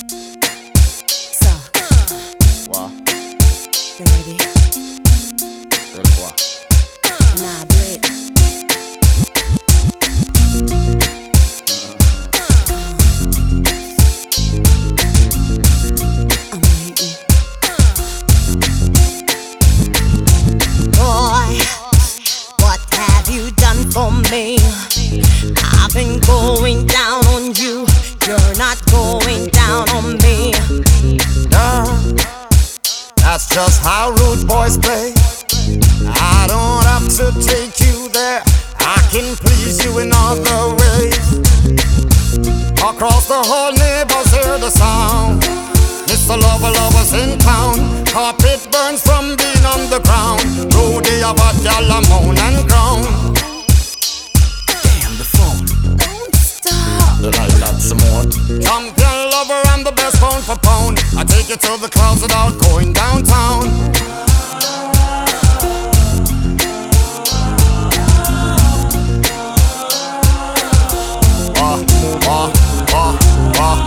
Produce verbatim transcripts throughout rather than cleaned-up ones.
So, What? you ready? Ready what? Nah, do it. I'm waiting. Boy, what have you done for me? I've been going down on you. You're not going down on me. Girl, that's just how rude boys play. I don't have to take you there. I can please you in other ways. Across the whole neighbors hear the sound. Mister Lover Lovers in town. Carpet burns from being on the ground. Rudy about y'all a moan and groan. Damn the phone. Don't stop. You like that some more? Champion lover, I'm the best pound for pound. I take you to the clouds without going downtown. Wah, wah, wah, wah.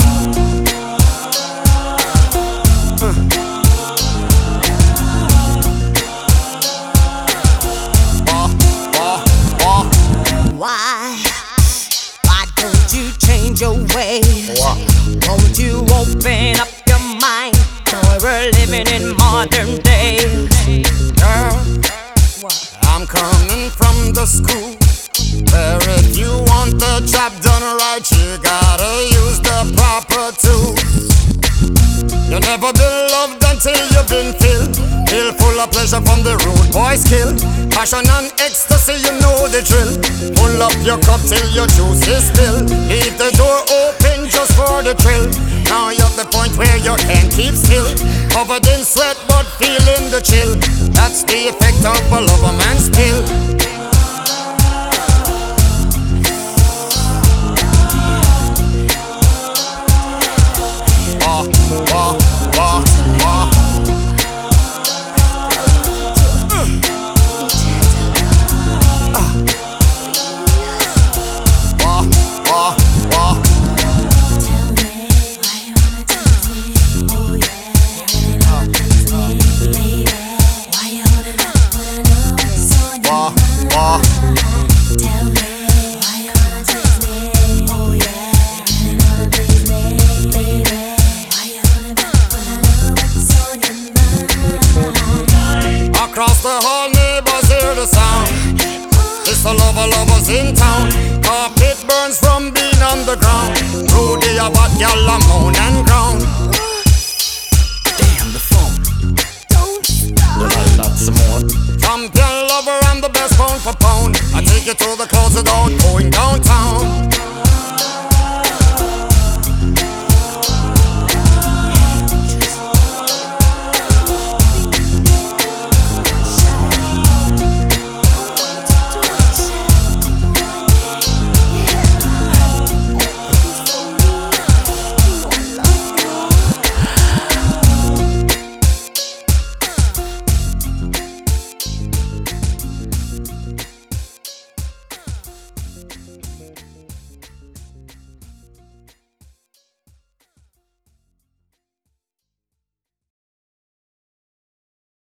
Wah, wah, wah. Why? Why don't you change your ways? Wah. Won't you open up your mind? Boy, we're living in modern days. Girl, What? I'm coming from the school where if you want the job done right, you gotta use the proper tools. You've never been loved until you've been filled. Feel full of pleasure from the rude boy skill. Passion and ecstasy, you know the drill. Pull up your cup till your juice is spilled. Leave the door open just for the thrill. Now you're at the point where you can't keep still. Covered in sweat but feeling the chill. That's the effect of a lover man's pill. Wah, wah, wah, wah. Wah, wah, wah. Wah, wah. Across the whole neighbors hear the sound. It's the lover lovers in town. Carpet burns from being on the ground. Rudy about y'all a moan and groan. Damn the phone. Don't stop. You like that some more? Champion lover, I'm the best pound for pound. I take you to the clouds without going downtown.